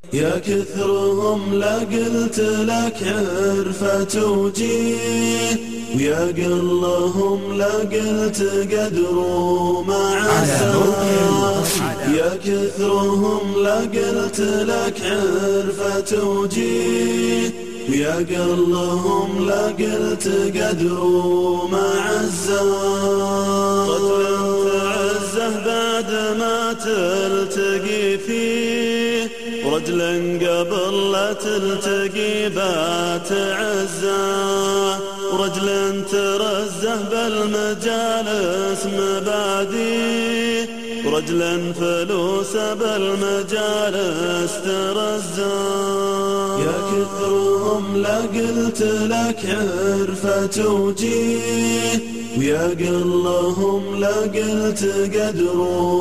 يا كثرهم لا قلت لك عرفة وجيه، ويا قلهم لا قلت قدر ومعزة. يا كثرهم لا قلت لك عرفة وجيه، ويا قلهم لا قلت قدر ومعزة. رجل تعزه بعد ما تلتقي فيه، ورجلا قبل لا تلتقي باتعزه، ورجلا ترزه بالمجالس مباديه، ورجلا فلوس بالمجالس ترزه. يا كثرهم لا قلت لك عرفة وجيه، ويا قلهم لا قلت قدر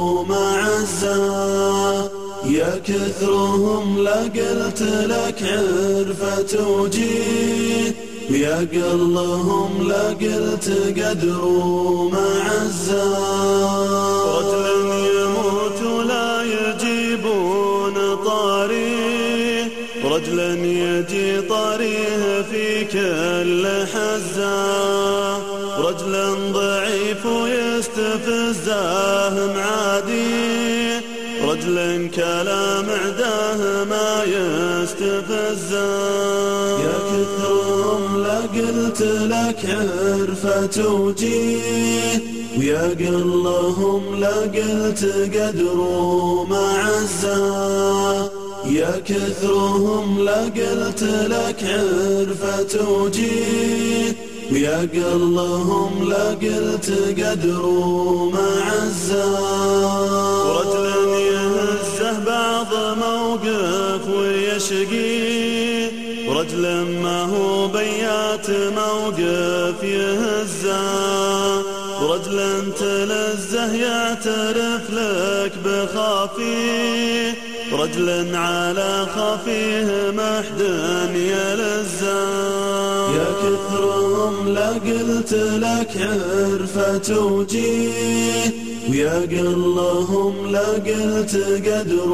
ومعزة. يا كثرهم لا قلت لك عرفة وجيه، ويا قلهم لا قلت قدر ومعزة. رجل يموت ولا يجيبون طاريه، رجلا يجي طاريه في كل حزة، رجلا ضعيف ويستفزه معاديه، رجلا كلام عداه ما يستفزه. يا كثرهم لا قلت لك عرفة وجيه، ويا قلهم لا قلت قدر ومعزة. يا كثرهم لا قلت لك عرفة وجيه، ويا قلهم لا قلت قدر ومعزة. ورجلا يهزه بعض موقف ويشقيه، ورجلا ما هو بيات موقف يهزه، ورجلا تلزه يعترف لك بخافيه، رجلا على خفيه محدن يلزه. يا كثرهم لا قلت لك عرفة وجيه، ويا قلهم لا قلت قدر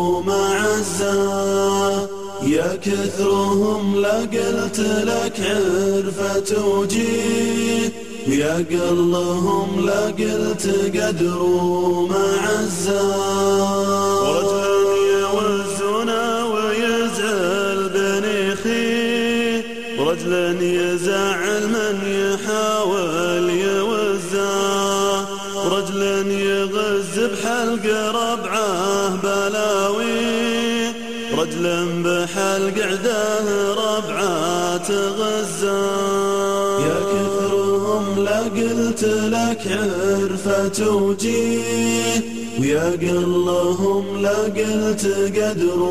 ومعزة. يا كثرهم لا قلت لك عرفة وجيه، ويا قلهم لا قلت قدر ومعزة. ورجلا يوزنا ويزعل بنيخيه، ورجلا يزعل من يحاول يوزه، ورجلا يغز بحلق ربعه بلاوي، رجلا بحلق عداه ربعه تغزه. يا كثرهم لا قلت لك عرفة وجيه، ويا قلهم لا قلت قدر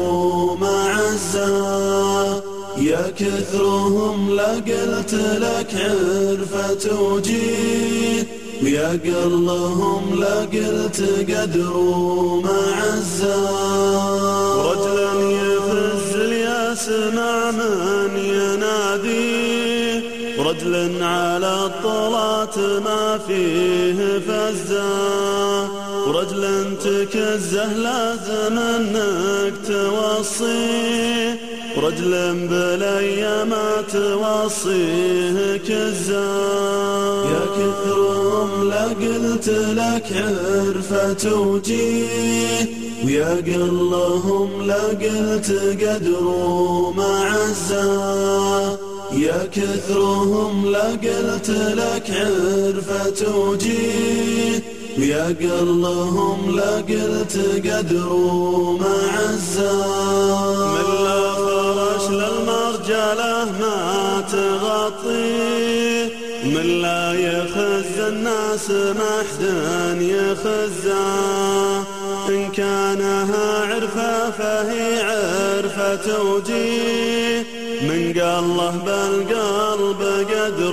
ومعزة. يا كثرهم لا قلت لك عرفة وجيه، ويا قلهم لا قلت قدر ومعزة. ورجلا يفز الياس مع من يناديه، ورجلا على الطلات ما فيه فزه، ورجلا تكزه لازم انك توصيه، ورجلا بالايام توصيه كزه. يا كثرهم لا قلت لك عرفة وجيه، ويا قلهم لا قلت قدر ومعزة. يا كثرهم لا قلت لك عرفة وجيه، ويا قلهم لا قلت قدر ومعزة. من لا فرش للمرجله ما تغطيه، من لا يخز الناس محدن يخزه، إن كانها عرفة فهي عرفة وجيه، من قاله بالقلب قدر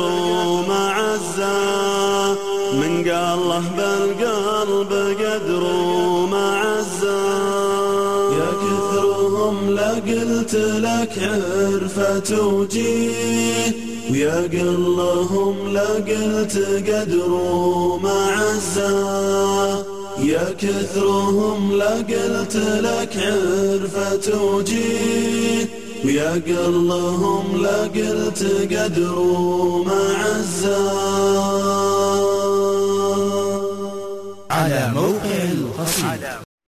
ومعزة، من قاله بالقلب قدر ومعزة. يا كثرهم لا قلت لك عرفة وجيه، ويا قلهم لا قلت قدر ومعزة. يا كثرهم لا قلت لك عرفة وجيه، ويا قلهم لا قلت قدر ومعزة. على موقع القصيد